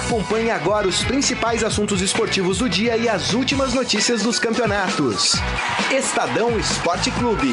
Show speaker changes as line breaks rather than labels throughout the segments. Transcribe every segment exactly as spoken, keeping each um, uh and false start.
Acompanhe agora os principais assuntos esportivos do dia e as últimas notícias dos campeonatos. Estadão Esporte Clube.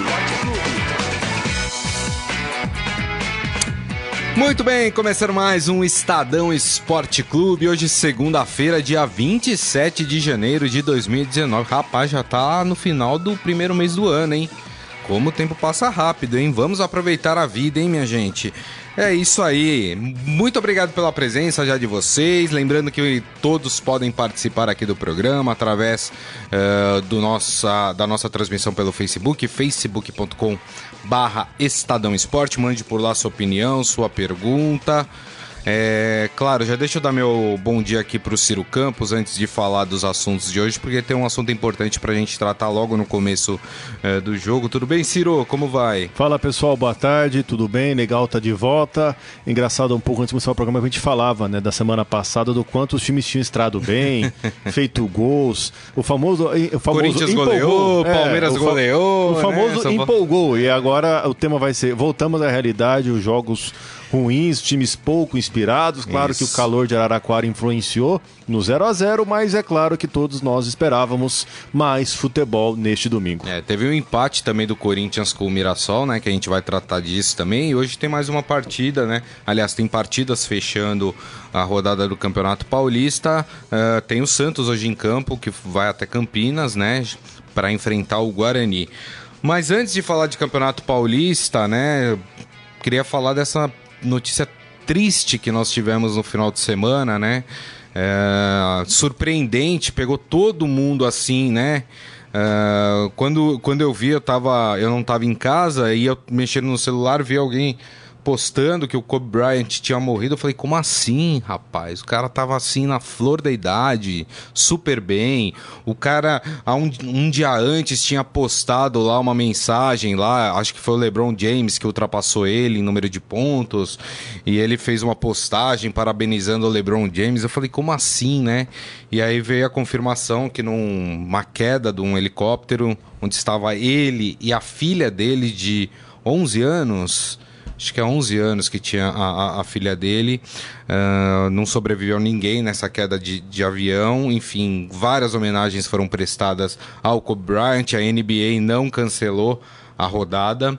Muito bem, começando mais um Estadão Esporte Clube. Hoje, segunda-feira, dia vinte e sete de janeiro de dois mil e dezenove. Rapaz, já tá no final do primeiro mês do ano, hein? Como o tempo passa rápido, hein? Vamos aproveitar a vida, hein, minha gente? É isso aí. Muito obrigado pela presença já de vocês. Lembrando que todos podem participar aqui do programa através uh, do nossa, da nossa transmissão pelo Facebook, facebook ponto com barra Estadão Esporte. Mande por lá sua opinião, sua pergunta. É, claro, já deixa eu dar meu bom dia aqui pro Ciro Campos antes de falar dos assuntos de hoje, porque tem um assunto importante pra gente tratar logo no começo é, do jogo. Tudo bem, Ciro? Como vai?
Fala, pessoal, boa tarde, tudo bem? Legal, tá de volta. Engraçado, um pouco antes de começar o programa, a gente falava, né, da semana passada, do quanto os times tinham estrado bem, feito gols, o famoso, o famoso
Corinthians
empolgou,
goleou, Palmeiras
é, o fa-
goleou,
o famoso
né?
empolgou, e agora o tema vai ser, voltamos à realidade, os jogos ruins, times pouco inspirados. Claro Isso. que o calor de Araraquara influenciou no zero a zero, mas é claro que todos nós esperávamos mais futebol neste domingo.
É, teve um empate também do Corinthians com o Mirassol, né, que a gente vai tratar disso também, e hoje tem mais uma partida, né, aliás, tem partidas fechando a rodada do Campeonato Paulista. Uh, tem o Santos hoje em campo, que vai até Campinas, né, para enfrentar o Guarani. Mas antes de falar de Campeonato Paulista, né, queria falar dessa notícia triste que nós tivemos no final de semana, né? É, surpreendente, pegou todo mundo assim, né? É, quando, quando eu vi, eu, tava, eu não estava em casa, e eu mexendo no celular, vi alguém postando que o Kobe Bryant tinha morrido. Eu falei, como assim, rapaz? O cara tava assim na flor da idade, super bem. O cara, há um, um dia antes, tinha postado lá uma mensagem lá, acho que foi o LeBron James que ultrapassou ele em número de pontos, e ele fez uma postagem parabenizando o LeBron James. Eu falei, como assim, né? E aí veio a confirmação que numa queda de um helicóptero, onde estava ele e a filha dele de onze anos... Acho que há onze anos que tinha a, a, a filha dele, uh, não sobreviveu ninguém nessa queda de, de avião. Enfim, várias homenagens foram prestadas ao Kobe Bryant. A N B A não cancelou a rodada,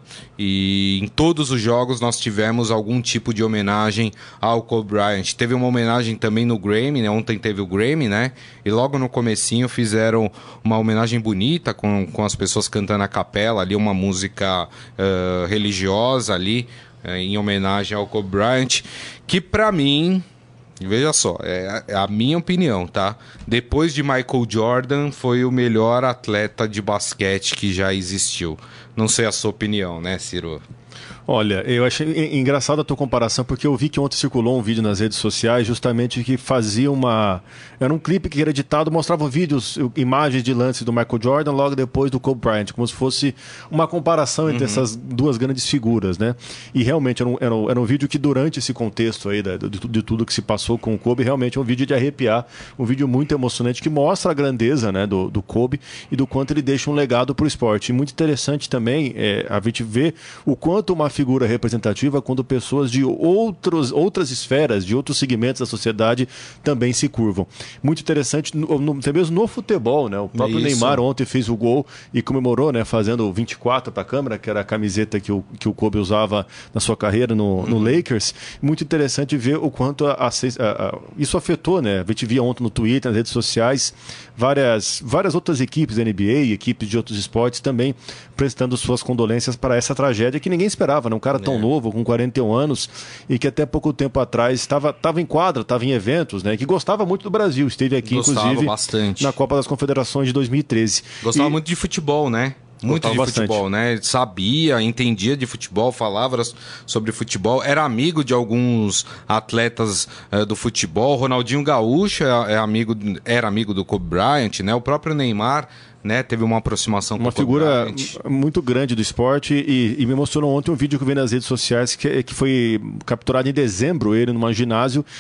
e em todos os jogos nós tivemos algum tipo de homenagem ao Kobe Bryant. Teve uma homenagem também no Grammy, né? Ontem teve o Grammy, né? E logo no comecinho fizeram uma homenagem bonita com, com as pessoas cantando a capela ali, uma música uh, religiosa ali, uh, em homenagem ao Kobe Bryant, que pra mim, veja só, é a minha opinião, tá? Depois de Michael Jordan, foi o melhor atleta de basquete que já existiu. Não sei a sua opinião, né, Ciro?
Olha, eu achei engraçada a tua comparação, porque eu vi que ontem circulou um vídeo nas redes sociais justamente que fazia uma... Era um clipe que era editado, mostrava vídeos, imagens de lances do Michael Jordan logo depois do Kobe Bryant, como se fosse uma comparação entre uhum. essas duas grandes figuras, né? E realmente era um, era um, era um vídeo que, durante esse contexto aí de, de, de tudo que se passou com o Kobe, realmente é um vídeo de arrepiar, um vídeo muito emocionante que mostra a grandeza, né, do, do Kobe e do quanto ele deixa um legado para o esporte. E muito interessante também é, a gente ver o quanto uma figura representativa quando pessoas de outros, outras esferas, de outros segmentos da sociedade também se curvam. Muito interessante, no, no, até mesmo no futebol, né? O próprio Isso. Neymar ontem fez o gol e comemorou, né, fazendo vinte e quatro para a câmera, que era a camiseta que o, que o Kobe usava na sua carreira no, uhum. no Lakers. Muito interessante ver o quanto a, a, a, isso afetou, né? A gente via ontem no Twitter, nas redes sociais, várias, várias outras equipes da N B A, equipes de outros esportes também prestando suas condolências para essa tragédia que ninguém esperava, né? Um cara tão é. novo, com quarenta e um anos, e que até pouco tempo atrás estava, estava em quadra, estava em eventos, né? Que gostava muito do Brasil, esteve aqui, gostava inclusive, bastante. Na Copa das Confederações de dois mil e treze.
Gostava
e...
muito de futebol, né? Muito de bastante. futebol, né? Sabia, entendia de futebol, falava sobre futebol, era amigo de alguns atletas uh, do futebol. Ronaldinho Gaúcho é, é amigo, era amigo do Kobe Bryant, né? O próprio Neymar, né, teve uma aproximação com
uma
o Kobe
figura
Bryant.
Muito grande do esporte, e, e me emocionou ontem um vídeo que eu vi nas redes sociais que, que foi capturado em dezembro, ele numa ginásio,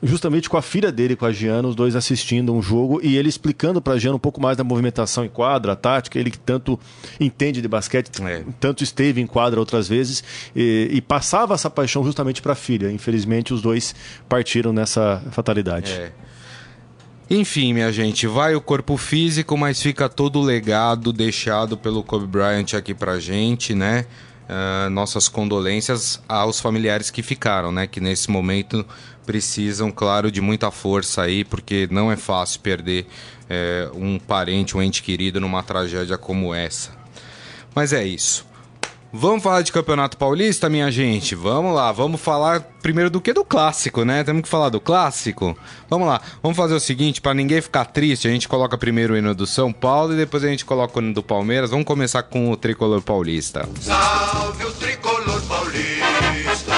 justamente com a filha dele, com a Giana, os dois assistindo um jogo e ele explicando para a Giana um pouco mais da movimentação em quadra, a tática, ele que tanto entende de basquete, é. tanto esteve em quadra outras vezes e, e passava essa paixão justamente para a filha. Infelizmente, os dois partiram nessa fatalidade.
É. Enfim, minha gente, vai o corpo físico, mas fica todo o legado deixado pelo Kobe Bryant aqui pra gente, né? Uh, nossas condolências aos familiares que ficaram, né? Que nesse momento precisam, claro, de muita força aí, porque não é fácil perder é, um parente, um ente querido numa tragédia como essa. Mas é isso. Vamos falar de Campeonato Paulista, minha gente? Vamos lá, vamos falar primeiro do que do clássico, né? Temos que falar do clássico? Vamos lá, vamos fazer o seguinte, para ninguém ficar triste, a gente coloca primeiro o hino do São Paulo e depois a gente coloca o hino do Palmeiras. Vamos começar com o Tricolor Paulista. Salve o Tricolor Paulista,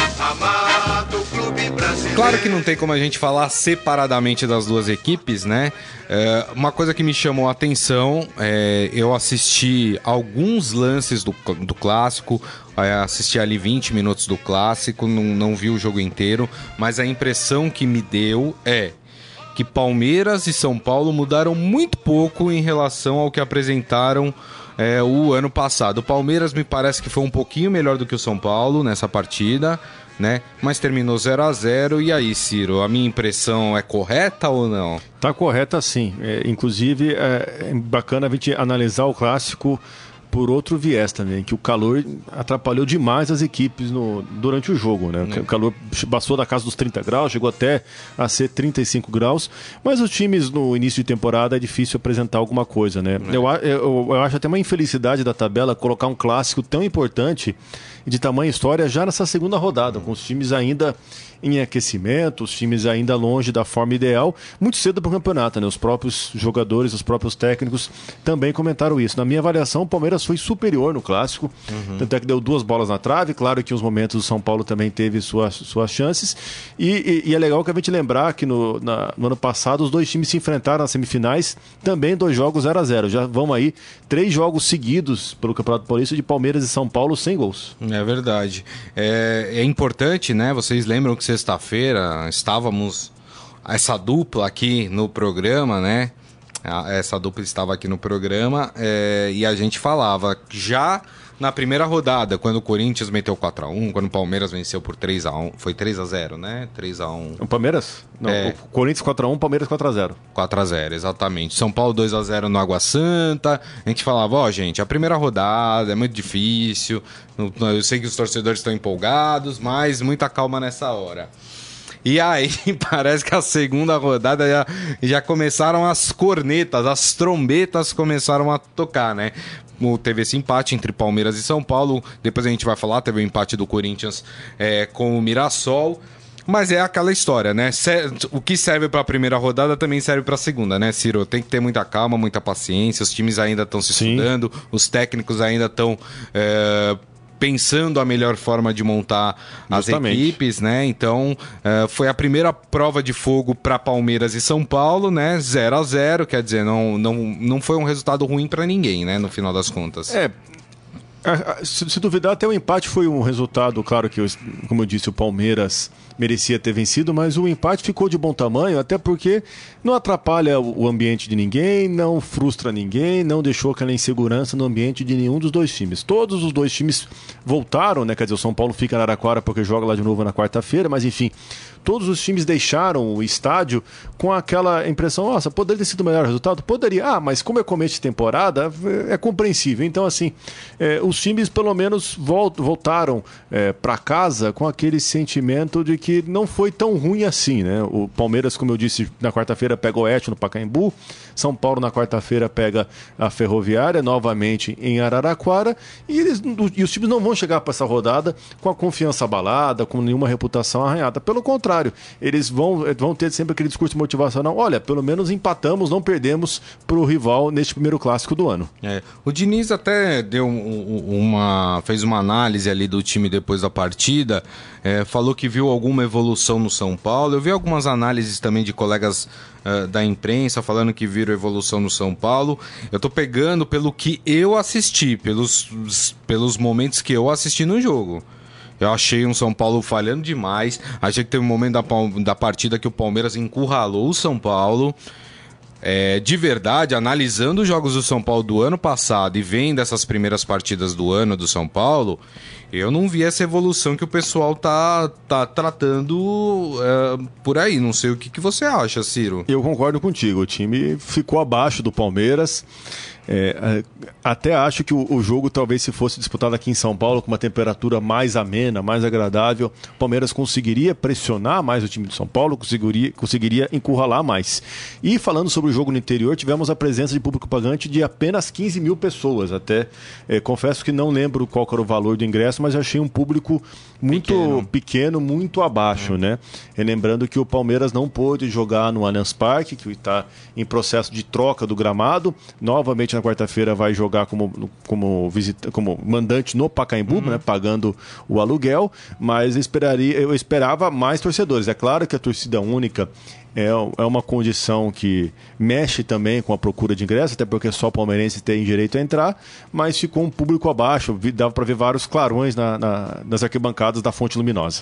amado clube brasileiro. Claro que não tem como a gente falar separadamente das duas equipes, né? É, uma coisa que me chamou a atenção, é, eu assisti alguns lances do, do clássico, é, assisti ali vinte minutos do clássico, não, não vi o jogo inteiro, mas a impressão que me deu é que Palmeiras e São Paulo mudaram muito pouco em relação ao que apresentaram é, o ano passado. O Palmeiras me parece que foi um pouquinho melhor do que o São Paulo nessa partida, né? Mas terminou zero a zero. E aí, Ciro, a minha impressão é correta ou não?
Tá correta, sim. É, inclusive, é, é bacana a gente analisar o clássico por outro viés também, que o calor atrapalhou demais as equipes no, durante o jogo, né? É. O calor passou da casa dos trinta graus, chegou até a ser trinta e cinco graus, mas os times no início de temporada é difícil apresentar alguma coisa, né? É. Eu, eu, eu acho até uma infelicidade da tabela colocar um clássico tão importante de tamanha história já nessa segunda rodada, com os times ainda em aquecimento, os times ainda longe da forma ideal, muito cedo para o campeonato, né? Os próprios jogadores, os próprios técnicos também comentaram isso. Na minha avaliação, o Palmeiras foi superior no clássico, uhum. tanto é que deu duas bolas na trave, claro que em uns momentos o São Paulo também teve suas, suas chances, e, e, e é legal que a gente lembrar que no, na, no ano passado os dois times se enfrentaram nas semifinais, também dois jogos zero a zero. Já vão aí três jogos seguidos pelo Campeonato Paulista de Palmeiras e São Paulo sem gols.
É verdade. É, é importante, né? Vocês lembram que sexta-feira estávamos essa dupla aqui no programa, né? Essa dupla estava aqui no programa é, e a gente falava já na primeira rodada, quando o Corinthians meteu quatro a um, quando o Palmeiras venceu por três a um, foi três a zero, né? três a um.
O Palmeiras? Não, é. O Corinthians quatro a um, Palmeiras quatro a zero.
quatro a zero, exatamente. São Paulo dois a zero no Água Santa. A gente falava, ó, oh, gente, a primeira rodada é muito difícil. Eu sei que os torcedores estão empolgados, mas muita calma nessa hora. E aí, parece que a segunda rodada já, já começaram as cornetas, as trombetas começaram a tocar, né? Teve esse empate entre Palmeiras e São Paulo, depois a gente vai falar, teve o empate do Corinthians é, com o Mirassol, mas é aquela história, né? O que serve para a primeira rodada também serve para a segunda, né, Ciro? Tem que ter muita calma, muita paciência, os times ainda estão se Sim. estudando, os técnicos ainda estão... É, pensando a melhor forma de montar Justamente. as equipes, né? Então, uh, foi a primeira prova de fogo para Palmeiras e São Paulo, né? zero a zero, quer dizer, não, não, não foi um resultado ruim para ninguém, né? No final das contas.
É, se, se duvidar, até o empate foi um resultado, claro que, como eu disse, o Palmeiras merecia ter vencido, mas o empate ficou de bom tamanho, até porque não atrapalha o ambiente de ninguém, não frustra ninguém, não deixou aquela insegurança no ambiente de nenhum dos dois times. Todos os dois times voltaram, né? Quer dizer, o São Paulo fica na Araraquara porque joga lá de novo na quarta-feira, mas enfim, todos os times deixaram o estádio com aquela impressão, nossa, poderia ter sido o melhor resultado? Poderia. Ah, mas como é começo de temporada, é compreensível. Então, assim, é, os times pelo menos volt, voltaram é, para casa com aquele sentimento de que não foi tão ruim assim, né? O Palmeiras, como eu disse, na quarta-feira pega o Oeste no Pacaembu, São Paulo na quarta-feira pega a Ferroviária, novamente em Araraquara, e, eles, e os times não vão chegar para essa rodada com a confiança abalada, com nenhuma reputação arranhada. Pelo contrário, eles vão, vão ter sempre aquele discurso motivacional, olha, pelo menos empatamos, não perdemos para o rival neste primeiro clássico do ano.
É, o Diniz até deu uma, fez uma análise ali do time depois da partida, é, falou que viu alguma evolução no São Paulo. Eu vi algumas análises também de colegas uh, da imprensa falando que viram evolução no São Paulo. Eu tô pegando pelo que eu assisti, pelos, pelos momentos que eu assisti no jogo. Eu achei um São Paulo falhando demais. Achei que teve um momento da, da partida que o Palmeiras encurralou o São Paulo. É, de verdade, analisando os jogos do São Paulo do ano passado e vendo essas primeiras partidas do ano do São Paulo, eu não vi essa evolução que o pessoal tá, tá tratando é, por aí. Não sei o que, que você acha, Ciro.
Eu concordo contigo. O time ficou abaixo do Palmeiras. É, até acho que o, o jogo, talvez se fosse disputado aqui em São Paulo com uma temperatura mais amena, mais agradável, o Palmeiras conseguiria pressionar mais o time do São Paulo, conseguiria, conseguiria encurralar mais. E falando sobre o jogo no interior, tivemos a presença de público pagante de apenas quinze mil pessoas. Até é, confesso que não lembro qual era o valor do ingresso, mas achei um público muito pequeno, pequeno muito abaixo, é. né? E lembrando que o Palmeiras não pôde jogar no Allianz Parque, que está em processo de troca do gramado. Novamente na quarta-feira vai jogar como, como, visita, como mandante no Pacaembu, uhum. né, pagando o aluguel, mas esperaria, eu esperava mais torcedores. É claro que a torcida única é, é uma condição que mexe também com a procura de ingresso, até porque só palmeirenses têm direito a entrar, mas ficou um público abaixo, dava para ver vários clarões na, na, nas arquibancadas da Fonte Luminosa.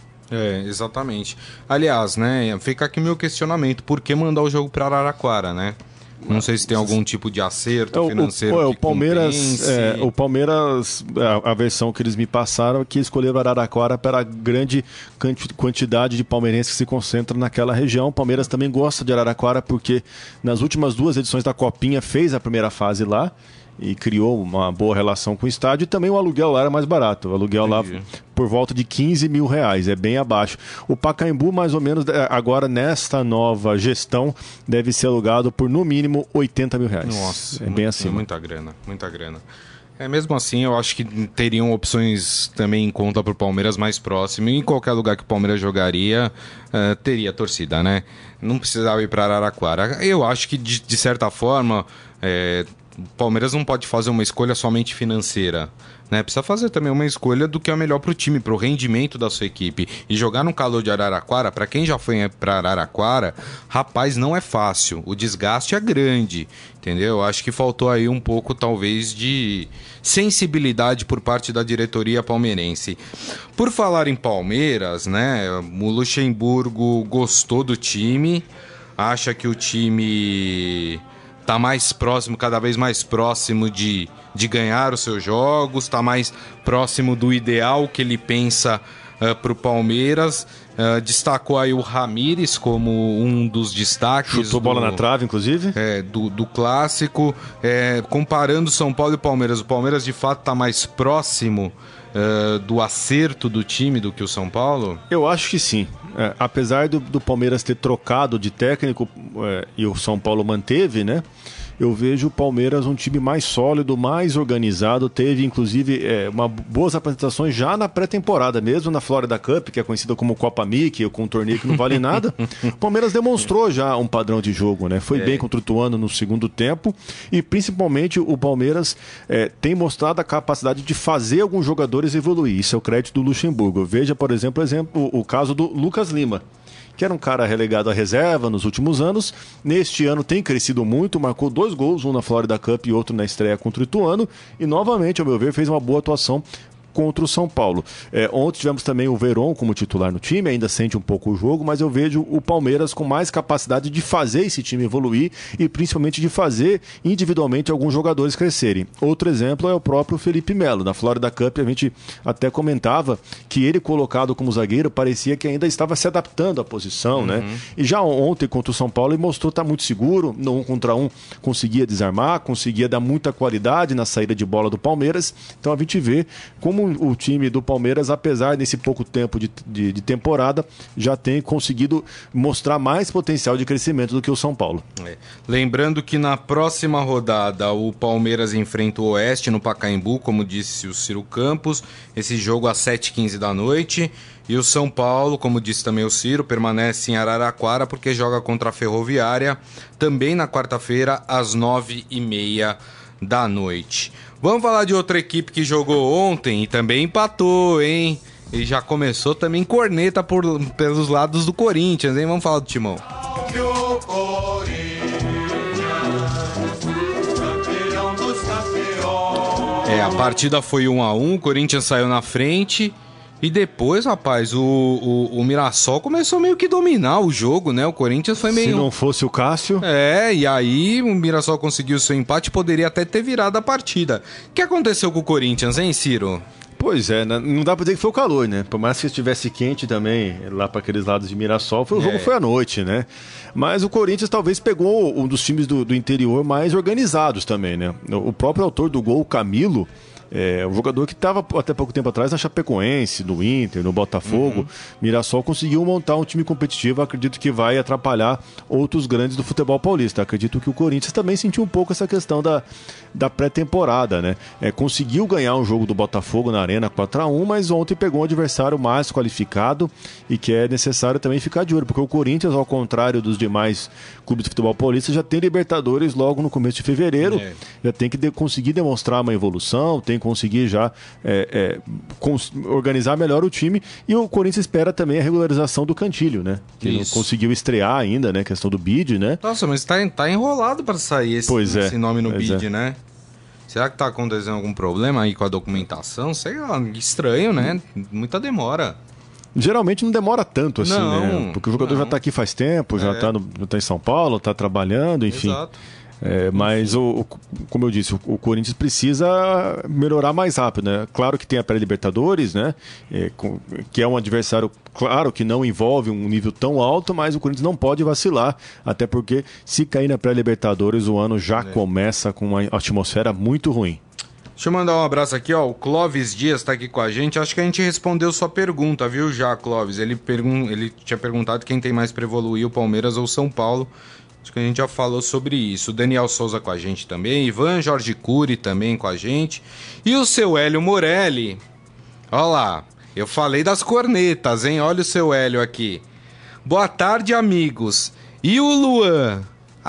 É, exatamente. Aliás, né, fica aqui meu questionamento, por que mandar o jogo para Araraquara, né? Não sei se tem algum tipo de acerto
o,
financeiro.
O,
o,
o, Palmeiras, é, o Palmeiras, a, a versão que eles me passaram é que escolheram Araraquara para a grande quantidade de palmeirenses que se concentram naquela região. O Palmeiras também gosta de Araraquara porque nas últimas duas edições da Copinha fez a primeira fase lá e criou uma boa relação com o estádio, e também o aluguel lá era mais barato. O aluguel Entendi. lá por volta de quinze mil reais, é bem abaixo. O Pacaembu, mais ou menos, agora nesta nova gestão, deve ser alugado por no mínimo oitenta mil reais.
Nossa,
é bem assim.
Muita grana, muita grana. É, mesmo assim, eu acho que teriam opções também em conta para o Palmeiras mais próximo. E em qualquer lugar que o Palmeiras jogaria, uh, teria torcida, né? Não precisava ir para Araraquara. Eu acho que, de, de certa forma, é, o Palmeiras não pode fazer uma escolha somente financeira, né? Precisa fazer também uma escolha do que é melhor para o time, para o rendimento da sua equipe. E jogar no calor de Araraquara, para quem já foi para Araraquara, rapaz, não é fácil. O desgaste é grande, entendeu? Acho que faltou aí um pouco, talvez, de sensibilidade por parte da diretoria palmeirense. Por falar em Palmeiras, né? O Luxemburgo gostou do time, acha que o time está mais próximo, cada vez mais próximo de, de ganhar os seus jogos, está mais próximo do ideal que ele pensa uh, para o Palmeiras. Uh, destacou aí o Ramires como um dos destaques.
Chutou do, bola na trave, inclusive.
É, do, do clássico. É, comparando São Paulo e Palmeiras, o Palmeiras de fato está mais próximo uh, do acerto do time do que o São Paulo?
Eu acho que sim. É, apesar do, do Palmeiras ter trocado de técnico é, e o São Paulo manteve, né? Eu vejo o Palmeiras um time mais sólido, mais organizado. Teve, inclusive, é, uma, boas apresentações já na pré-temporada, mesmo na Florida Cup, que é conhecida como Copa Mickey, com um torneio que não vale nada. O Palmeiras demonstrou já um padrão de jogo, né? Foi é. bem contra o Ituano no segundo tempo. E, principalmente, o Palmeiras é, tem mostrado a capacidade de fazer alguns jogadores evoluir. Isso é o crédito do Luxemburgo. Veja, por exemplo, exemplo o caso do Lucas Lima, que era um cara relegado à reserva nos últimos anos. Neste ano tem crescido muito, marcou dois gols, um na Florida Cup e outro na estreia contra o Ituano, e novamente, ao meu ver, fez uma boa atuação contra o São Paulo. É, ontem tivemos também o Veron como titular no time, ainda sente um pouco o jogo, mas eu vejo o Palmeiras com mais capacidade de fazer esse time evoluir e principalmente de fazer individualmente alguns jogadores crescerem. Outro exemplo é o próprio Felipe Melo. Na Florida Cup a gente até comentava que ele, colocado como zagueiro, parecia que ainda estava se adaptando à posição, uhum. né? E já ontem contra o São Paulo ele mostrou estar muito seguro, no um contra um conseguia desarmar, conseguia dar muita qualidade na saída de bola do Palmeiras. Então a gente vê como o time do Palmeiras, apesar desse pouco tempo de, de, de temporada, já tem conseguido mostrar mais potencial de crescimento do que o São Paulo.
É. Lembrando que na próxima rodada o Palmeiras enfrenta o Oeste no Pacaembu, como disse o Ciro Campos, esse jogo às sete e quinze da noite. E o São Paulo, como disse também o Ciro, permanece em Araraquara porque joga contra a Ferroviária, também na quarta-feira às nove e meia da noite. Vamos falar de outra equipe que jogou ontem e também empatou, hein? E já começou também corneta por, pelos lados do Corinthians, hein? Vamos falar do Timão. É, a partida foi um a um, o Corinthians saiu na frente E depois, rapaz, o, o, o Mirassol começou meio que dominar o jogo, né? O Corinthians foi meio...
Se não fosse o Cássio...
É, e aí o Mirassol conseguiu o seu empate, poderia até ter virado a partida. O que aconteceu com o Corinthians, hein, Ciro?
Pois é, não dá pra dizer que foi o calor, né? Por mais que estivesse quente também, lá para aqueles lados de Mirassol, foi, o jogo é. foi à noite, né? Mas o Corinthians talvez pegou um dos times do, do interior mais organizados também, né? O próprio autor do gol, o Camilo... É, um jogador que estava até pouco tempo atrás na Chapecoense, no Inter, no Botafogo. Uhum. Mirassol conseguiu montar um time competitivo. Acredito que vai atrapalhar outros grandes do futebol paulista. Acredito que o Corinthians também sentiu um pouco essa questão da, da pré-temporada, né? É, conseguiu ganhar um jogo do Botafogo na Arena quatro a um, mas ontem pegou um adversário mais qualificado e que é necessário também ficar de olho, porque o Corinthians, ao contrário dos demais clubes de futebol paulista, já tem Libertadores logo no começo de fevereiro. É. Já tem que de, conseguir demonstrar uma evolução, tem conseguir já é, é, cons- organizar melhor o time, e o Corinthians espera também a regularização do Cantilho, né? Que Isso. não conseguiu estrear ainda, né? Questão do bid, né?
Nossa, mas tá, tá enrolado para sair esse,
pois é,
esse nome no bid,
é.
né? Será que tá acontecendo algum problema aí com a documentação? Sei lá, estranho, né? Muita demora.
Geralmente não demora tanto assim,
não,
né? Porque o jogador não. já tá aqui faz tempo, já, é. tá no, já tá em São Paulo, tá trabalhando, enfim.
Exato.
É, mas, o, o, como eu disse, o, o Corinthians precisa melhorar mais rápido, né? Claro que tem a pré-Libertadores, né? É, com, que é um adversário, claro, que não envolve um nível tão alto, mas o Corinthians não pode vacilar, até porque se cair na pré-Libertadores, o ano já é. começa com uma atmosfera muito ruim.
Deixa eu mandar um abraço aqui, ó. O Clóvis Dias tá aqui com a gente. Acho que a gente respondeu sua pergunta, viu, já, Clóvis? Ele, pergun- ele tinha perguntado quem tem mais para evoluir, o Palmeiras ou o São Paulo. Acho que a gente já falou sobre isso. O Daniel Souza com a gente também. Ivan Jorge Cury também com a gente. E o seu Hélio Morelli. Olha lá. Eu falei das cornetas, hein? Olha o seu Hélio aqui. Boa tarde, amigos. E o Luan?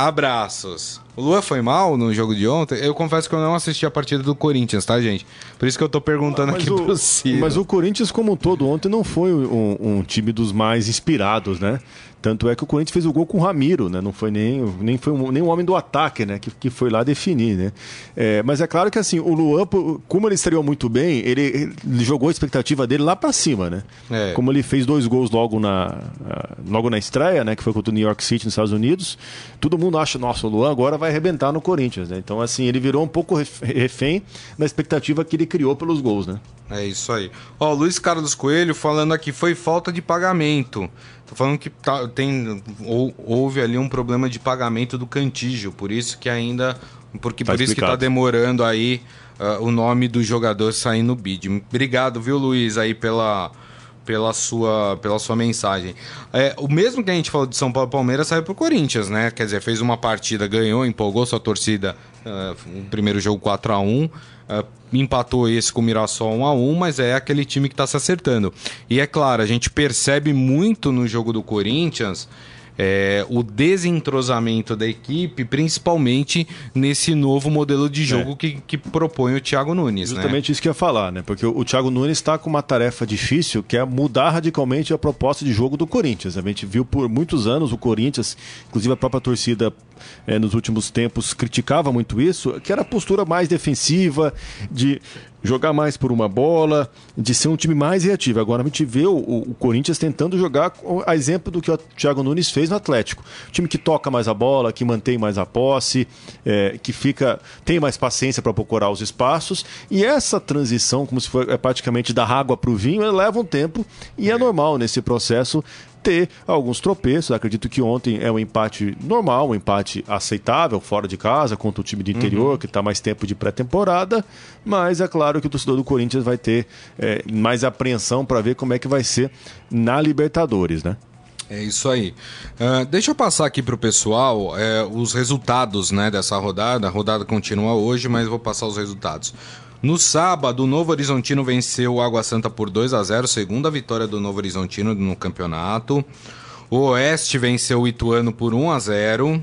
Abraços. O Luan foi mal no jogo de ontem? Eu confesso que eu não assisti a partida do Corinthians, tá, gente? Por isso que eu tô perguntando mas aqui o, pro Ciro.
Mas o Corinthians, como um todo, ontem não foi um, um time dos mais inspirados, né? Tanto é que o Corinthians fez o gol com o Ramiro, né? Não foi nem, nem, foi um, nem um homem do ataque, né? Que, que foi lá definir, né? É, mas é claro que assim, o Luan, como ele estreou muito bem, ele, ele jogou a expectativa dele lá pra cima, né? É. Como ele fez dois gols logo na, logo na estreia, né? Que foi contra o New York City nos Estados Unidos. Todo mundo acha, nossa, o Luan agora vai arrebentar no Corinthians, né? Então assim, ele virou um pouco refém da expectativa que ele criou pelos gols, né?
É isso aí. Ó, o Luiz Carlos Coelho falando aqui, foi falta de pagamento. Tô falando que tá, tem, ou, houve ali um problema de pagamento do Cantígio, por isso que ainda, porque tá por isso que tá demorando aí uh, o nome do jogador sair no bid. Obrigado, viu, Luiz, aí pela, pela, sua, pela sua mensagem. É, o mesmo que a gente falou de São Paulo e Palmeiras saiu pro Corinthians, né? Quer dizer, fez uma partida, ganhou, empolgou sua torcida, uh, o primeiro jogo quatro a um, uh, empatou esse com o Mirassol um a um, mas é aquele time que está se acertando. E é claro, a gente percebe muito no jogo do Corinthians é, o desentrosamento da equipe, principalmente nesse novo modelo de jogo é. que, que propõe o Thiago Nunes.
Justamente
né?
isso que eu ia falar, né? Porque o, o Thiago Nunes está com uma tarefa difícil, que é mudar radicalmente a proposta de jogo do Corinthians. A gente viu por muitos anos o Corinthians, inclusive a própria torcida é, nos últimos tempos criticava muito isso, que era a postura mais defensiva, de jogar mais por uma bola, de ser um time mais reativo. Agora a gente vê o, o Corinthians tentando jogar a exemplo do que o Thiago Nunes fez no Atlético. Time que toca mais a bola, que mantém mais a posse, é, que fica tem mais paciência para procurar os espaços. E essa transição, como se for é, praticamente da água para o vinho, ela leva um tempo e é normal nesse processo ter alguns tropeços. Acredito que ontem é um empate normal, um empate aceitável, fora de casa, contra o time do interior, uhum. que está mais tempo de pré-temporada, mas é claro que o torcedor do Corinthians vai ter é, mais apreensão para ver como é que vai ser na Libertadores, né?
É isso aí. Uh, deixa eu passar aqui para o pessoal é, os resultados, né, dessa rodada. A rodada continua hoje, mas vou passar os resultados. No sábado, o Novo Horizontino venceu o Água Santa por dois a zero, segunda vitória do Novo Horizontino no campeonato. O Oeste venceu o Ituano por um a zero.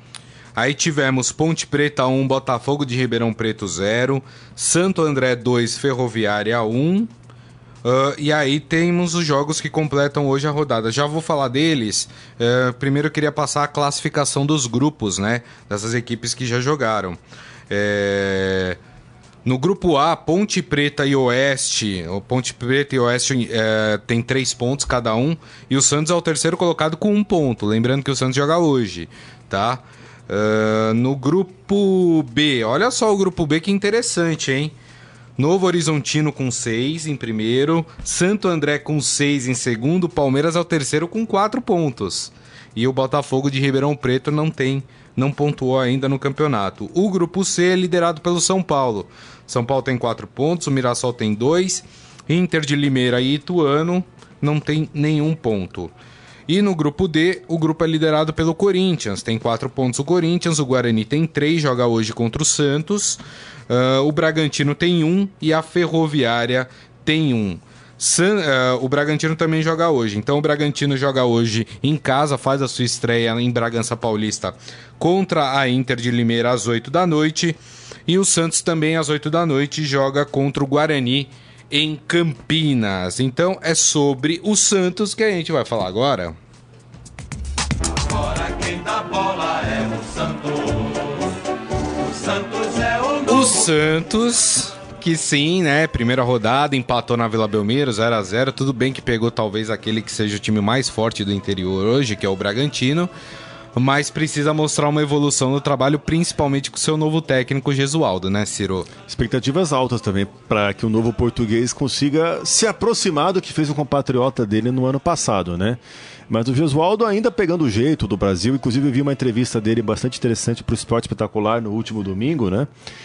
Aí tivemos Ponte Preta um, Botafogo de Ribeirão Preto zero, Santo André dois, Ferroviária um. Uh, e aí temos os jogos que completam hoje a rodada. Já vou falar deles. Uh, primeiro eu queria passar a classificação dos grupos, né? Dessas equipes que já jogaram. É... No grupo A, Ponte Preta e Oeste. O Ponte Preta e Oeste é, tem três pontos cada um. E o Santos é o terceiro colocado com um ponto. Lembrando que o Santos joga hoje, tá? Uh, no grupo B, olha só o grupo B que interessante, hein? Novo Horizontino com seis em primeiro. Santo André com seis em segundo. Palmeiras é o terceiro com quatro pontos. E o Botafogo de Ribeirão Preto não tem... não pontuou ainda no campeonato. O grupo C é liderado pelo São Paulo. São Paulo tem quatro pontos, o Mirassol tem dois, Inter de Limeira e Ituano não tem nenhum ponto. E no grupo D, o grupo é liderado pelo Corinthians, tem quatro pontos o Corinthians, o Guarani tem três, joga hoje contra o Santos, uh, o Bragantino tem um e a Ferroviária tem um. San, uh, o Bragantino também joga hoje, então o Bragantino joga hoje em casa, faz a sua estreia em Bragança Paulista contra a Inter de Limeira às oito da noite, e o Santos também às oito da noite joga contra o Guarani em Campinas. Então é sobre o Santos que a gente vai falar agora.
Agora quem dá bola é o Santos. O Santos é o novo.
O Santos... que sim, né? Primeira rodada, empatou na Vila Belmiro, zero a zero. Tudo bem que pegou talvez aquele que seja o time mais forte do interior hoje, que é o Bragantino, mas precisa mostrar uma evolução no trabalho, principalmente com o seu novo técnico, Gesualdo, né, Ciro?
Expectativas altas também para que o novo português consiga se aproximar do que fez o compatriota dele no ano passado, né? Mas o Gesualdo ainda pegando o jeito do Brasil, inclusive eu vi uma entrevista dele bastante interessante para o Esporte Espetacular no último domingo, né?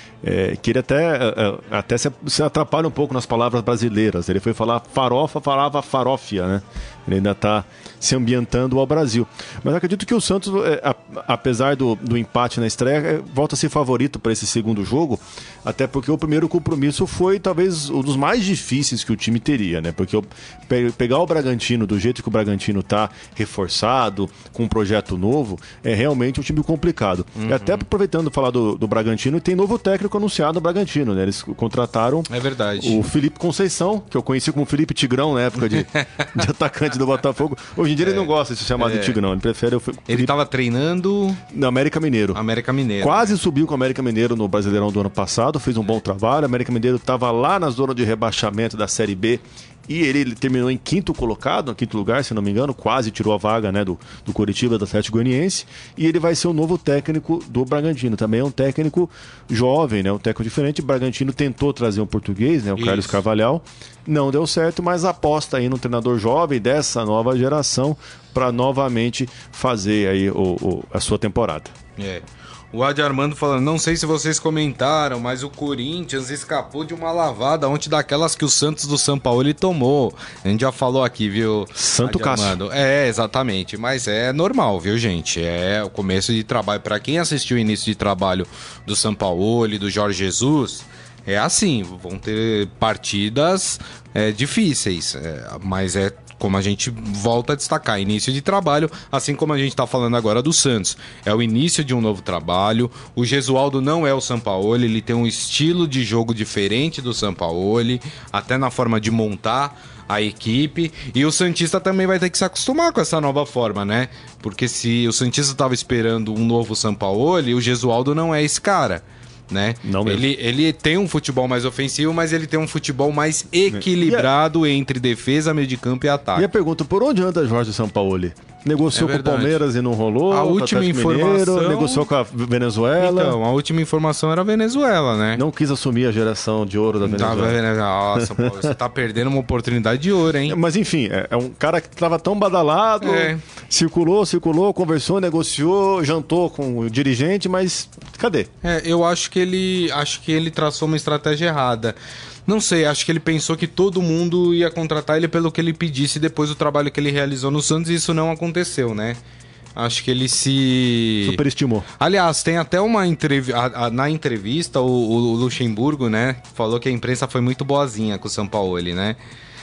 É, que ele até, até se, se atrapalha um pouco nas palavras brasileiras. Ele foi falar farofa, falava farófia, né? Ele ainda está se ambientando ao Brasil. Mas acredito que o Santos, é, a, apesar do, do empate na estreia, é, volta a ser favorito para esse segundo jogo, até porque o primeiro compromisso foi talvez um dos mais difíceis que o time teria, né? Porque pe, pegar o Bragantino do jeito que o Bragantino está reforçado, com um projeto novo, é realmente um time complicado. Uhum. E até aproveitando falar do, do Bragantino, tem novo técnico anunciado no Bragantino, né? Eles contrataram
é verdade.
o Felipe Conceição, que eu conheci como Felipe Tigrão na época de, de atacante do Botafogo. Hoje em dia é. ele não gosta de ser chamado é. de Tigrão, ele prefere o Felipe...
Ele estava treinando...
no América Mineiro.
América Mineiro.
Quase
né?
subiu com o América Mineiro no Brasileirão do ano passado, fez um bom trabalho. O América Mineiro estava lá na zona de rebaixamento da Série B e ele, ele terminou em quinto colocado, em quinto lugar, se não me engano, quase tirou a vaga, né, do, do Coritiba, do Atlético Goianiense, e ele vai ser o novo técnico do Bragantino. Também é um técnico jovem, né, um técnico diferente. O Bragantino tentou trazer um português, né, o Isso. Carlos Carvalhal, não deu certo, mas aposta aí no treinador jovem dessa nova geração para novamente fazer aí o, o, a sua temporada.
É. O Adi Armando falando, não sei se vocês comentaram, mas o Corinthians escapou de uma lavada ontem daquelas que o Santos do São Paulo ele tomou. A gente já falou aqui, viu?
Santo Cássio.
É, exatamente. Mas é normal, viu, gente? É o começo de trabalho. Para quem assistiu o início de trabalho do São Paulo e do Jorge Jesus, é assim, vão ter partidas é, difíceis, é, mas é como a gente volta a destacar, início de trabalho, assim como a gente está falando agora do Santos. É o início de um novo trabalho. O Gesualdo não é o Sampaoli, ele tem um estilo de jogo diferente do Sampaoli, até na forma de montar a equipe, e o Santista também vai ter que se acostumar com essa nova forma, né? Porque se o Santista estava esperando um novo Sampaoli, o Gesualdo não é esse cara. Né?
Não mesmo.
Ele, ele tem um futebol mais ofensivo, mas ele tem um futebol mais equilibrado a... entre defesa, meio de campo e ataque.
E a pergunta, por onde anda Jorge Sampaoli? Negociou é com o Palmeiras e não rolou?
A última informação...
Mineiro, negociou com a Venezuela.
Então, a última informação era a Venezuela, né?
Não quis assumir a geração de ouro da Venezuela.
Nossa, Paulo, você tá perdendo uma oportunidade de ouro, hein?
Mas enfim, é, é um cara que tava tão badalado, é. circulou, circulou, conversou, negociou, jantou com o dirigente, mas cadê?
É, eu acho que ele, acho que ele traçou uma estratégia errada. Não sei, acho que ele pensou que todo mundo ia contratar ele pelo que ele pedisse depois do trabalho que ele realizou no Santos, e isso não aconteceu, né? Acho que ele se...
superestimou.
Aliás, tem até uma entrevista... Na entrevista, o, o Luxemburgo, né? Falou que a imprensa foi muito boazinha com o Sampaoli, né?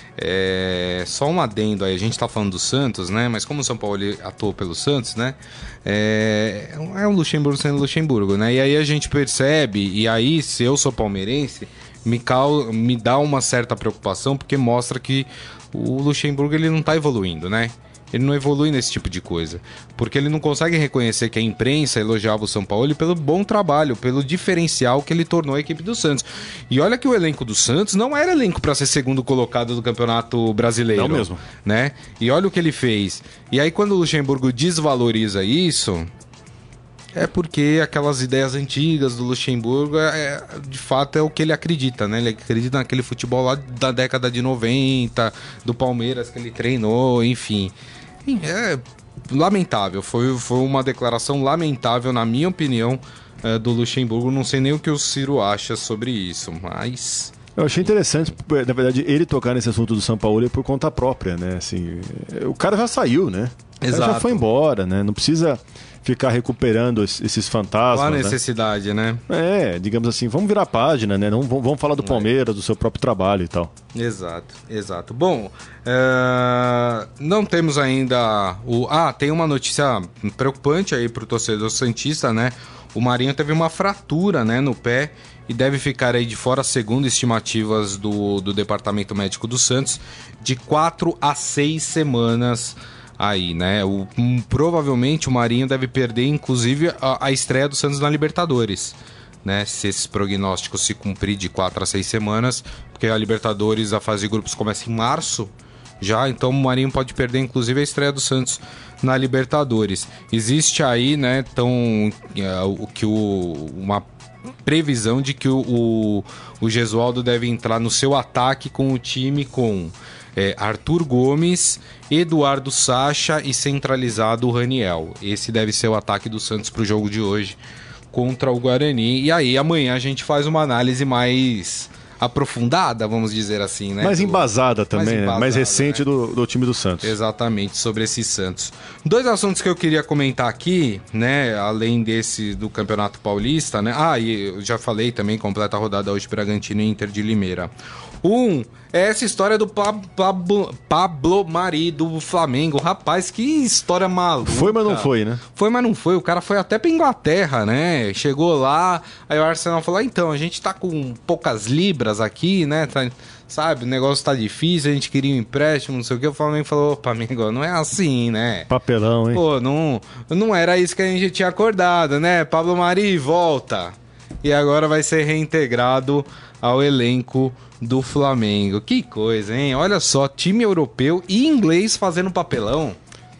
É... Só um adendo aí, a gente tá falando do Santos, né? Mas como o Sampaoli atuou pelo Santos, né? É, é o Luxemburgo sendo Luxemburgo, né? E aí a gente percebe, e aí, se eu sou palmeirense... Me, cal... me dá uma certa preocupação, porque mostra que o Luxemburgo ele não está evoluindo, né? ele não evolui nesse tipo de coisa. Porque ele não consegue reconhecer que a imprensa elogiava o Sampaoli pelo bom trabalho, pelo diferencial que ele tornou a equipe do Santos. E olha que o elenco do Santos não era elenco para ser segundo colocado do Campeonato Brasileiro.
Não mesmo.
Né? E olha o que ele fez. E aí quando o Luxemburgo desvaloriza isso... É porque aquelas ideias antigas do Luxemburgo, é, de fato, é o que ele acredita, né? Ele acredita naquele futebol lá da década de noventa, do Palmeiras que ele treinou, enfim. É lamentável, foi, foi uma declaração lamentável, na minha opinião, é, do Luxemburgo. Não sei nem o que o Ciro acha sobre isso, mas...
Eu achei interessante, na verdade, ele tocar nesse assunto do Sampaoli por conta própria, né? Assim, o cara já saiu, né? O cara
Exato.
já foi embora, né? Não precisa ficar recuperando esses fantasmas.
Qual a necessidade, né?
né? É, digamos assim, vamos virar a página, né? Não, vamos falar do Palmeiras, do seu próprio trabalho e tal.
Exato, exato. Bom, é... não temos ainda o... Ah, tem uma notícia preocupante aí pro torcedor santista, né? O Marinho teve uma fratura, né, no pé e deve ficar aí de fora, segundo estimativas do, do Departamento Médico do Santos, de quatro a seis semanas aí, né? O, um, provavelmente o Marinho deve perder, inclusive, a, a estreia do Santos na Libertadores, né? Se esses prognósticos se cumprir de quatro a seis semanas, porque a Libertadores, a fase de grupos começa em março já, então o Marinho pode perder, inclusive, a estreia do Santos na Libertadores. Existe aí, né, tão, é, o que o, uma previsão de que o, o, o Gesualdo deve entrar no seu ataque com o time com é, Arthur Gomes, Eduardo Sacha e centralizado o Raniel. Esse deve ser o ataque do Santos para o jogo de hoje contra o Guarani. E aí amanhã a gente faz uma análise mais aprofundada, vamos dizer assim, né?
Mais
do,
embasada também, mais, embasada, né? Mais recente, né? do, do time do Santos.
Exatamente, sobre esse Santos. Dois assuntos que eu queria comentar aqui, né? Além desse do Campeonato Paulista, né? Ah, e eu já falei também, completa a rodada hoje, Bragantino e Inter de Limeira. Um, é essa história do Pablo, Pablo Mari do Flamengo. Rapaz, que história maluca.
Foi, mas não foi, né?
Foi, mas não foi. O cara foi até pra Inglaterra, né? Chegou lá, aí o Arsenal falou, ah, então, a gente tá com poucas libras aqui, né? Tá, sabe, o negócio tá difícil, a gente queria um empréstimo, não sei o que. O Flamengo falou, opa, amigo, não é assim, né?
Papelão, hein?
Pô, não, não era isso que a gente tinha acordado, né? Pablo Mari, volta. E agora vai ser reintegrado ao elenco do Flamengo. Que coisa, hein? Olha só, time europeu e inglês fazendo papelão.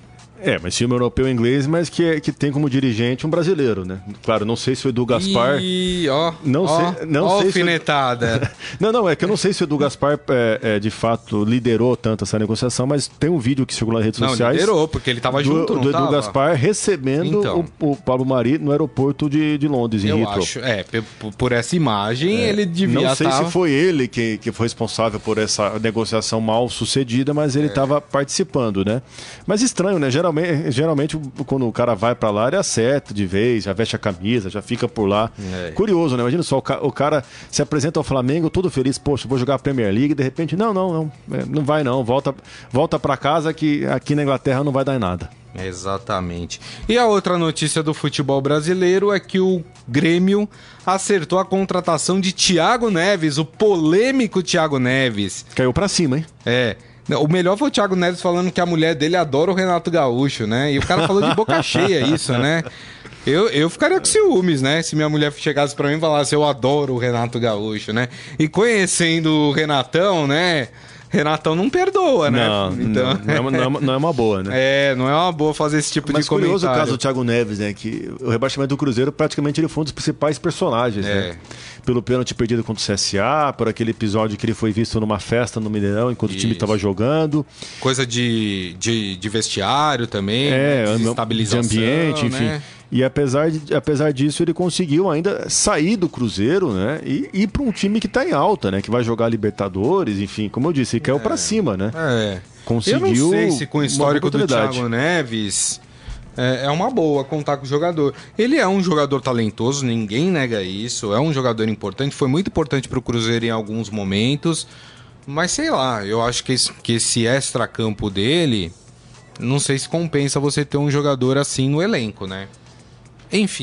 É, mas time europeu e inglês, mas que, é, que tem como dirigente um brasileiro, né? Claro, não sei se o Edu Gaspar...
Ih, ó,
não
ó,
sei, não
ó
sei
alfinetada.
Se... não, não, é que eu não sei se o Edu Gaspar é, é, de fato liderou tanto essa negociação, mas tem um vídeo que circulou nas redes
não,
sociais...
Não, liderou, porque ele tava
do,
junto, não
do Edu
tava?
Gaspar recebendo
então.
o, o Pablo Mari no aeroporto de, de Londres, em
eu
Heathrow.
acho, é, por essa imagem é, ele devia
Não sei
tava...
se foi ele que, que foi responsável por essa negociação mal sucedida, mas ele estava é. participando, né? Mas estranho, né? Geralmente, geralmente quando o cara vai pra lá, ele acerta de vez, já veste a camisa, já fica por lá. É. Curioso, né? Imagina só, o, ca o cara se apresenta ao Flamengo todo feliz, poxa, vou jogar a Premier League, de repente, não, não, não, não vai não, volta, volta pra casa que aqui na Inglaterra não vai dar em nada.
Exatamente. E a outra notícia do futebol brasileiro é que o Grêmio acertou a contratação de Thiago Neves, o polêmico Thiago Neves.
Caiu pra cima, hein?
É. O melhor foi o Thiago Neves falando que a mulher dele adora o Renato Gaúcho, né? E o cara falou de boca cheia isso, né? Eu, eu ficaria com ciúmes, né? Se minha mulher chegasse pra mim e falasse eu adoro o Renato Gaúcho, né? E conhecendo o Renatão, né? Renatão não perdoa, né?
Não, então... não, não, é uma, não é uma boa, né?
É, não é uma boa fazer esse tipo
Mas
de comentário. Mas
curioso o caso do Thiago Neves, né? Que o rebaixamento do Cruzeiro, praticamente ele foi um dos principais personagens, é. né? Pelo pênalti perdido contra o C S A, por aquele episódio que ele foi visto numa festa no Mineirão enquanto Isso. o time estava jogando.
Coisa de, de, de vestiário também,
é,
né? De estabilização,
de ambiente, enfim. Né? E apesar, de, apesar disso, ele conseguiu ainda sair do Cruzeiro, né? E ir para um time que está em alta, né? Que vai jogar Libertadores, enfim, como eu disse, ele caiu é. para cima, né?
É.
Conseguiu.
Eu não sei se com o histórico do Thiago Neves é, é uma boa contar com o jogador. Ele é um jogador talentoso, ninguém nega isso. É um jogador importante, foi muito importante para o Cruzeiro em alguns momentos. Mas sei lá, eu acho que esse, que esse extracampo dele, não sei se compensa você ter um jogador assim no elenco, né? Enfim,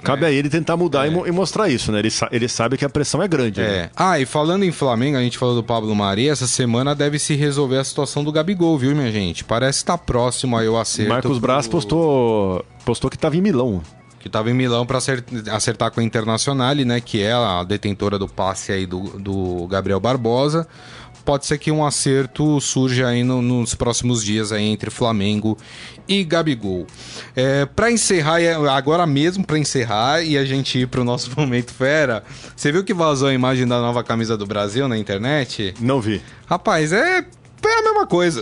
Cabe
né?
a ele tentar mudar
É.
e, mo- e mostrar isso, né? Ele, sa- ele sabe que a pressão é grande. né?
É. Ah, e falando em Flamengo, a gente falou do Pablo Mari, essa semana deve se resolver a situação do Gabigol, viu, minha gente? Parece que tá próximo aí o acerto.
Marcos
pro-
Braz postou, postou que estava em Milão.
Que estava em Milão para acertar com a Internazionale, né? Que é a detentora do passe aí do, do Gabriel Barbosa. Pode ser que um acerto surja aí no- nos próximos dias aí entre Flamengo e Gabigol. É, para encerrar, é, agora mesmo para encerrar e a gente ir pro nosso momento fera, você viu que vazou a imagem da nova camisa do Brasil na internet?
Não vi.
Rapaz, é, é a mesma coisa.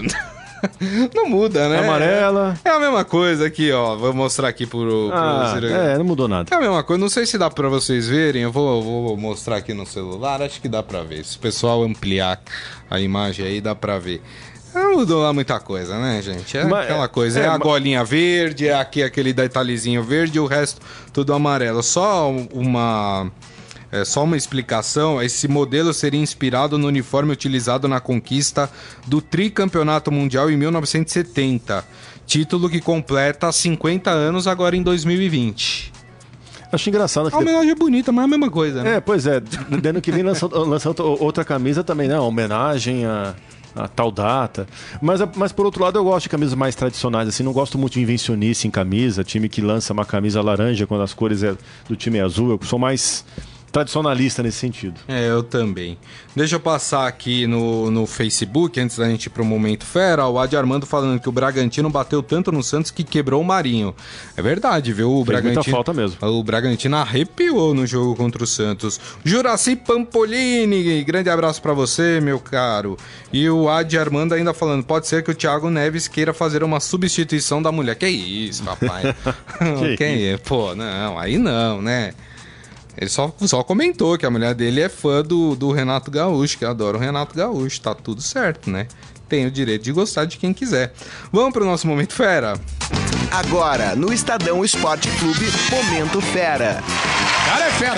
Não muda, né?
Amarela.
É a mesma coisa aqui, ó. Vou mostrar aqui pro... pro
Ah,
Ciro.
é, não mudou nada.
É a mesma coisa, não sei se dá pra vocês verem, eu vou, vou mostrar aqui no celular, acho que dá pra ver. Se o pessoal ampliar a imagem aí, dá pra ver. Não mudou lá muita coisa, né, gente? É
Mas-
aquela coisa, é,
é,
a
mas-
golinha verde, é aqui aquele detalhezinho verde e o resto tudo amarelo. Só uma... É só uma explicação, esse modelo seria inspirado no uniforme utilizado na conquista do tricampeonato mundial em mil novecentos e setenta, título que completa cinquenta anos agora em dois mil e vinte.
Acho engraçado que...
A homenagem é bonita, mas é a mesma coisa, né?
É, pois é. No ano que vem lançou, lançou outra camisa também, né? Homenagem a, a tal data. Mas, mas por outro lado, eu gosto de camisas mais tradicionais, assim. Não gosto muito de invencionice em camisa. Time que lança uma camisa laranja quando as cores é, do time é azul. Eu sou mais tradicionalista nesse sentido.
É, eu também. Deixa eu passar aqui no, no Facebook, antes da gente ir pro Momento Fera, o Adi Armando falando que o Bragantino bateu tanto no Santos que quebrou o Marinho. É verdade, viu? O
Fez
Bragantino,
muita falta mesmo.
O Bragantino arrepiou no jogo contra o Santos. Juraci Pampolini, grande abraço pra você, meu caro. E o Adi Armando ainda falando, pode ser que o Thiago Neves queira fazer uma substituição da mulher. Que isso, rapaz?
Que
Quem é? Pô, não, aí não, né? Ele só, só comentou que a mulher dele é fã do, do Renato Gaúcho, que adora o Renato Gaúcho. Tá tudo certo, né? Tem o direito de gostar de quem quiser. Vamos pro nosso Momento Fera?
Agora, no Estadão Esporte Clube, Momento Fera.
Cara é fera!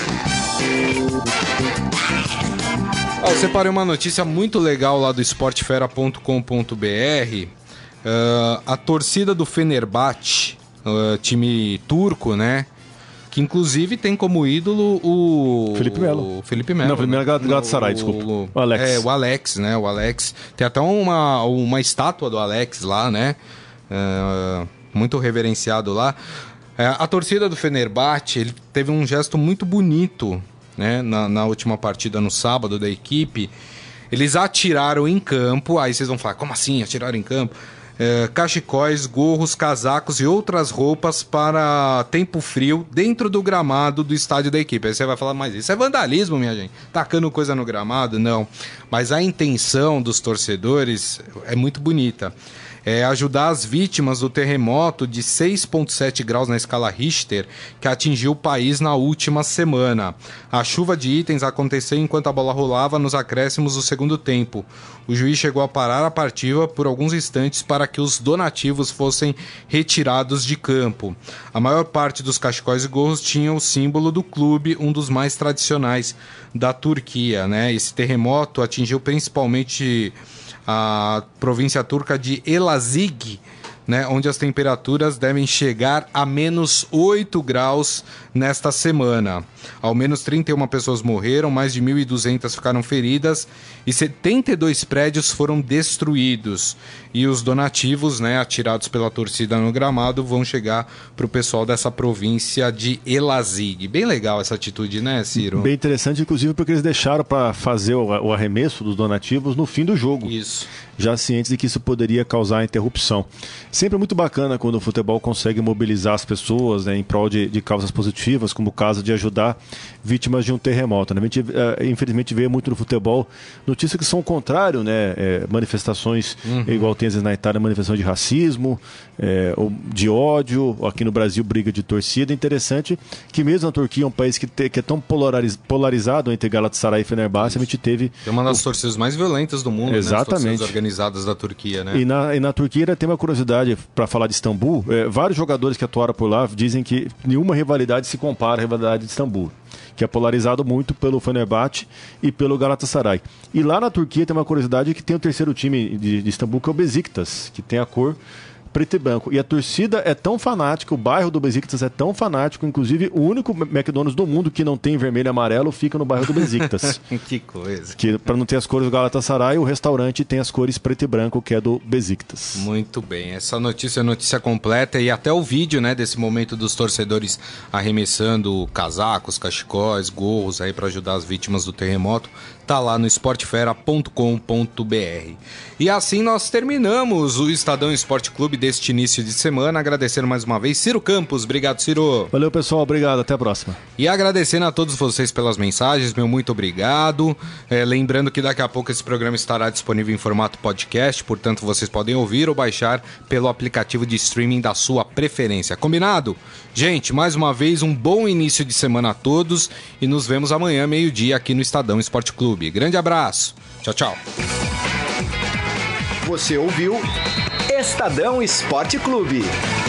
Ó, eu separei uma notícia muito legal lá do esportefera ponto com ponto b r. Uh, a torcida do Fenerbahçe, uh, time turco, né? Que inclusive tem como ídolo o...
Felipe Melo.
O Felipe Melo.
Não, Felipe Melo é
né?
Galatasaray,
O-
desculpa.
O,
O Alex.
É, o Alex, né? O Alex. Tem até uma, uma estátua do Alex lá, né? Uh, muito reverenciado lá. É, a torcida do Fenerbahçe, ele teve um gesto muito bonito, né? Na, na última partida no sábado da equipe. Eles atiraram em campo, aí vocês vão falar, como assim atiraram em campo? É, cachecóis, gorros, casacos e outras roupas para tempo frio dentro do gramado do estádio da equipe. Aí você vai falar, mas isso é vandalismo, minha gente? Tacando coisa no gramado? Não. Mas a intenção dos torcedores é muito bonita. É ajudar as vítimas do terremoto de seis vírgula sete graus na escala Richter que atingiu o país na última semana. A chuva de itens aconteceu enquanto a bola rolava nos acréscimos do segundo tempo. O juiz chegou a parar a partida por alguns instantes para que os donativos fossem retirados de campo. A maior parte dos cachecóis e gorros tinha o símbolo do clube, um dos mais tradicionais da Turquia, né? Esse terremoto atingiu principalmente a província turca de Elazig, né, onde as temperaturas devem chegar a menos oito graus nesta semana. Ao menos trinta e uma pessoas morreram, mais de mil e duzentas ficaram feridas e setenta e dois prédios foram destruídos. E os donativos, né, atirados pela torcida no gramado vão chegar para o pessoal dessa província de Elazig. Bem legal essa atitude, né, Ciro?
Bem interessante, inclusive, porque eles deixaram para fazer o, o arremesso dos donativos no fim do jogo.
Isso.
Já cientes de que isso poderia causar interrupção. Sempre muito bacana quando o futebol consegue mobilizar as pessoas, né, em prol de, de causas positivas, como o caso de ajudar vítimas de um terremoto, né? A gente, uh, infelizmente, vê muito no futebol notícias que são o contrário, né? É, manifestações, uhum. igual tem às vezes na Itália, manifestação de racismo, é, ou de ódio, aqui no Brasil, briga de torcida. Interessante que mesmo a Turquia, um país que, te, que é tão polariz, polarizado entre Galatasaray e Fenerbahçe, a gente teve...
É uma das o... torcidas mais violentas do mundo,
exatamente.
Né? As organizadas da Turquia, né?
E na, e na Turquia tem uma curiosidade para falar de Istambul. É, vários jogadores que atuaram por lá dizem que nenhuma rivalidade se compara à rivalidade de Istambul, que é polarizado muito pelo Fenerbahçe e pelo Galatasaray. E lá na Turquia tem uma curiosidade que tem o terceiro time de, de Istambul, que é o Besiktas, que tem a cor preto e branco. E a torcida é tão fanática, o bairro do Besiktas é tão fanático, inclusive o único McDonald's do mundo que não tem vermelho e amarelo fica no bairro do Besiktas.
Que coisa.
Que para não ter as cores do Galatasaray, o restaurante tem as cores preto e branco, que é do Besiktas.
Muito bem, essa notícia é notícia completa e até o vídeo, né, desse momento dos torcedores arremessando casacos, cachecóis, gorros aí para ajudar as vítimas do terremoto, tá lá no esportefera ponto com ponto b r. E assim nós terminamos o Estadão Esporte Clube deste início de semana, agradecendo mais uma vez Ciro Campos. Obrigado, Ciro.
Valeu, pessoal, obrigado, até a próxima.
E agradecendo a todos vocês pelas mensagens, meu muito obrigado. É, lembrando que daqui a pouco esse programa estará disponível em formato podcast, portanto vocês podem ouvir ou baixar pelo aplicativo de streaming da sua preferência. Combinado? Gente, mais uma vez um bom início de semana a todos e nos vemos amanhã, meio-dia, aqui no Estadão Esporte Clube. Grande abraço. Tchau, tchau.
Você ouviu Estadão Esporte Clube.